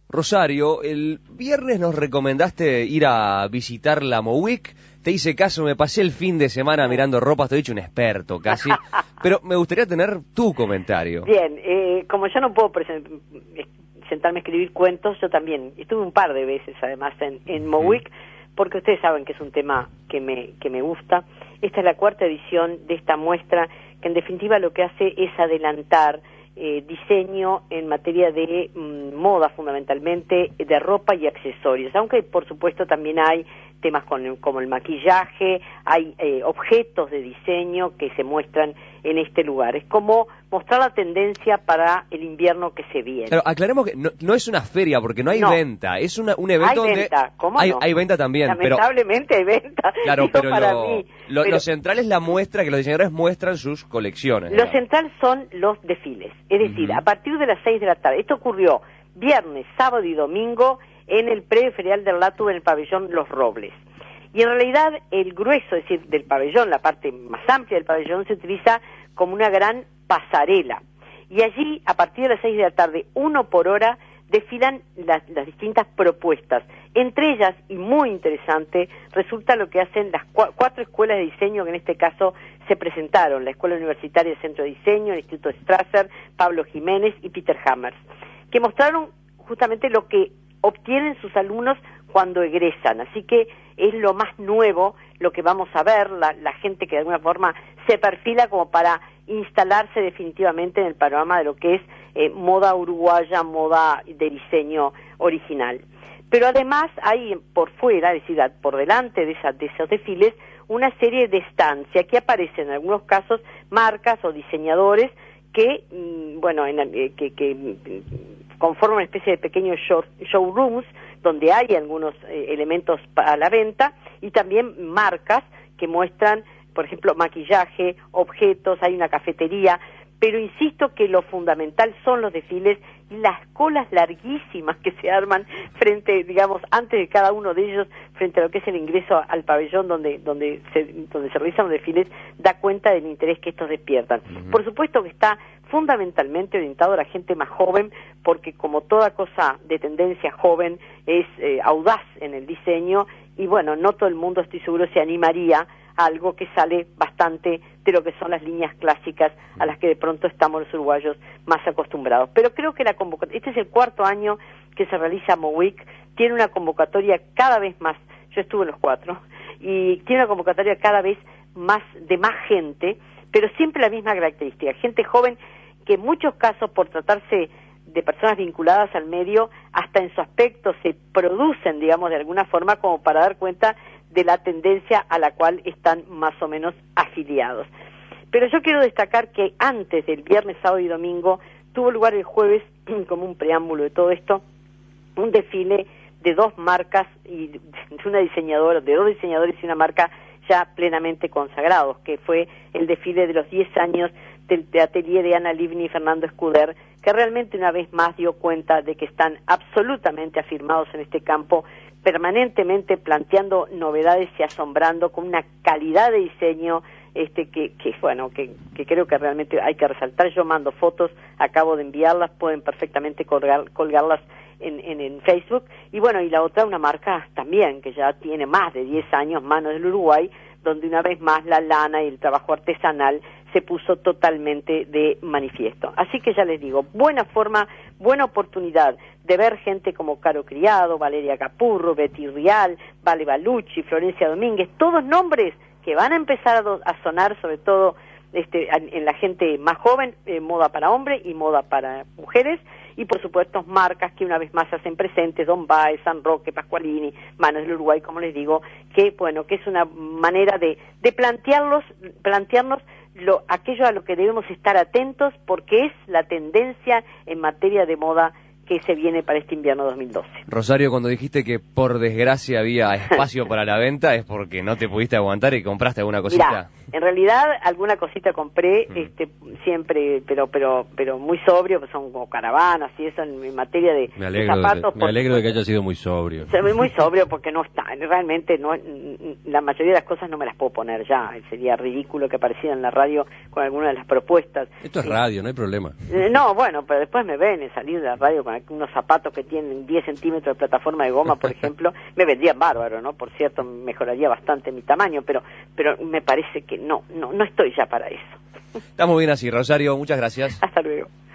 Rosario, el viernes nos recomendaste ir a visitar la MOWIC. Te hice caso, me pasé el fin de semana mirando ropa, estoy hecho un experto casi, pero me gustaría tener tu comentario. Bien, como yo no puedo sentarme a escribir cuentos, yo también estuve un par de veces además en MOWIC, porque ustedes saben que es un tema que me gusta. Esta es la 4ª edición de esta muestra, que en definitiva lo que hace es adelantar diseño en materia de moda, fundamentalmente de ropa y accesorios, aunque por supuesto también hay temas como el maquillaje, hay objetos de diseño que se muestran en este lugar. Es como mostrar la tendencia para el invierno que se viene. Claro, aclaremos que no es una feria, porque no hay venta, es un evento hay donde... Venta. ¿Cómo no? Hay venta también, lamentablemente hay venta. Claro, pero lo central es la muestra, que los diseñadores muestran sus colecciones. Lo central son los desfiles, es decir, a partir de las 6 de la tarde. Esto ocurrió viernes, sábado y domingo en el predio ferial del LATU en el pabellón Los Robles. Y en realidad el grueso, es decir, del pabellón, la parte más amplia del pabellón, se utiliza como una gran pasarela. Y allí, a partir de las 6 de la tarde, 1 por hora, desfilan las distintas propuestas. Entre ellas, y muy interesante, resulta lo que hacen las 4 escuelas de diseño que en este caso se presentaron: la Escuela Universitaria del Centro de Diseño, el Instituto Strasser, Pablo Jiménez y Peter Hammers, que mostraron justamente lo que obtienen sus alumnos cuando egresan. Así que es lo más nuevo, lo que vamos a ver, la gente que de alguna forma se perfila como para instalarse definitivamente en el panorama de lo que es moda uruguaya, moda de diseño original. Pero además hay por fuera, es decir, por delante de esos desfiles, una serie de stands, y aquí aparecen en algunos casos marcas o diseñadores que, que conforman una especie de pequeños showrooms donde hay algunos elementos para la venta, y también marcas que muestran, por ejemplo, maquillaje, objetos, hay una cafetería, pero insisto que lo fundamental son los desfiles y las colas larguísimas que se arman frente, digamos, antes de cada uno de ellos, frente a lo que es el ingreso al pabellón donde se realizan los desfiles, da cuenta del interés que estos despiertan. Por supuesto que está fundamentalmente orientado a la gente más joven, porque como toda cosa de tendencia joven es audaz en el diseño, y bueno, no todo el mundo, estoy seguro, se animaría a algo que sale bastante de lo que son las líneas clásicas a las que de pronto estamos los uruguayos más acostumbrados. Pero creo que la convocatoria, este es el 4º año que se realiza MOWIC, tiene una convocatoria cada vez más, yo estuve en los 4, y tiene una convocatoria cada vez más de más gente, pero siempre la misma característica, gente joven que en muchos casos, por tratarse de personas vinculadas al medio, hasta en su aspecto se producen, digamos, de alguna forma como para dar cuenta de la tendencia a la cual están más o menos afiliados. Pero yo quiero destacar que antes del viernes, sábado y domingo, tuvo lugar el jueves, como un preámbulo de todo esto, un desfile de 2 marcas y de una diseñadora, de 2 diseñadores y una marca ya plenamente consagrados, que fue el desfile de los 10 años del atelier de Ana Livni y Fernando Escuder, que realmente una vez más dio cuenta de que están absolutamente afirmados en este campo, permanentemente planteando novedades y asombrando con una calidad de diseño que creo que realmente hay que resaltar. Yo mando fotos, acabo de enviarlas, pueden perfectamente colgarlas en Facebook. Y bueno, y la otra, una marca también que ya tiene más de 10 años, Manos del Uruguay, donde una vez más la lana y el trabajo artesanal se puso totalmente de manifiesto. Así que ya les digo, buena forma, buena oportunidad de ver gente como Caro Criado, Valeria Capurro, Betty Rial, Vale Balucci, Florencia Domínguez, todos nombres que van a empezar a sonar, sobre todo en la gente más joven, moda para hombres y moda para mujeres, y por supuesto marcas que una vez más se hacen presentes, Don Baez, San Roque, Pascualini, Manos del Uruguay, como les digo, que es una manera de plantearnos aquello a lo que debemos estar atentos, porque es la tendencia en materia de moda que se viene para este invierno 2012. Rosario, cuando dijiste que por desgracia había espacio para la venta, ¿es porque no te pudiste aguantar y compraste alguna cosita? Mirá, en realidad alguna cosita compré, siempre, pero muy sobrio, pues son como caravanas y eso en materia de zapatos. Me alegro de que haya sido muy sobrio. Muy sobrio porque no está, realmente no, la mayoría de las cosas no me las puedo poner ya, sería ridículo que apareciera en la radio con alguna de las propuestas. Esto es radio, no hay problema. No, bueno, pero después me ven salir de la radio con unos zapatos que tienen 10 centímetros de plataforma de goma, por ejemplo, me vendrían bárbaro, ¿no? Por cierto, mejoraría bastante mi tamaño, pero me parece que no estoy ya para eso. Está muy bien así, Rosario, muchas gracias. Hasta luego.